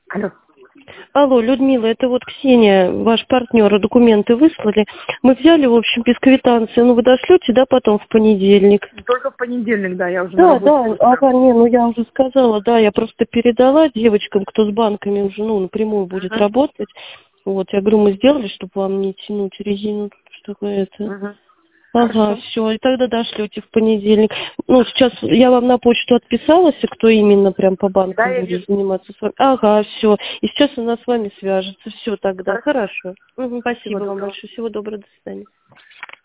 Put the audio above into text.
Алло. Алло, Людмила, это вот Ксения, ваш партнер, документы выслали. Мы взяли, в общем, без квитанции. Ну, вы дошлете, да, потом в понедельник? Только в понедельник, да, я уже на Да, работе. ага, не, ну я уже сказала, да, я просто передала девочкам, кто с банками уже, ну, напрямую будет работать. Вот, я говорю, мы сделали, чтобы вам не тянуть резину, чтобы это... Ага, Хорошо. все, и тогда дошлете в понедельник. Ну, сейчас я вам на почту отписалась, и кто именно прям по банкам Да, я будет вижу. заниматься с вами. Ага, все. И сейчас она с вами свяжется. Все тогда. Хорошо. Хорошо. Мгм, Всего спасибо вам доброго. большое. Всего доброго. До свидания.